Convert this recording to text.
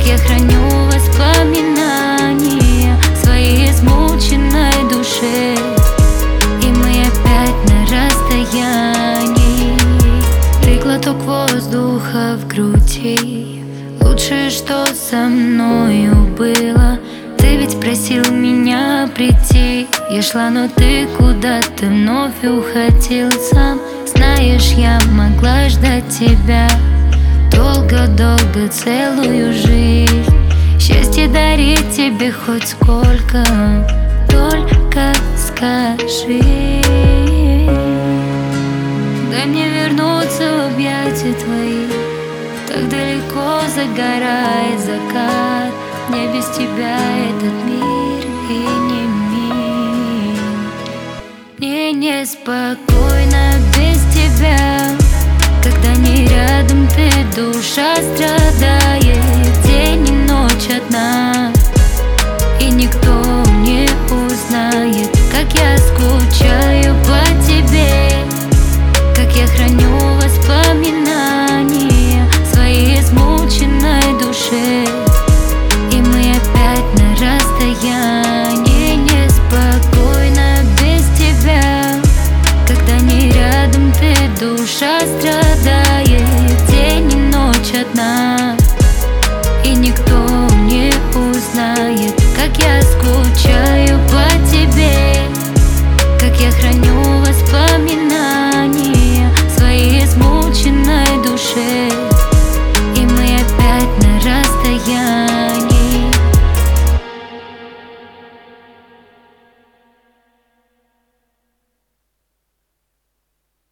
я храню воспоминания своей измученной душе, и мы опять на расстоянии. Ты глоток воздуха в груди, лучшее, что со мною было. Ты ведь просил меня прийти, я шла, но ты куда-то вновь уходил сам. Знаешь, я могла ждать тебя долго-долго, целую жизнь. Счастье дарить тебе хоть сколько, только скажи. Дай мне вернуться в объятия твои, так далеко загорает закат. Мне без тебя этот мир и не мир. Мне неспокойно без тебя, когда не рядом ты, душа страдает. День и ночь одна, и никто не узнает, как я скучаю по тебе, как я храню воспоминания своей измученной душе, и мы опять на расстоянии. Неспокойно без тебя, когда не рядом ты, душа страдает.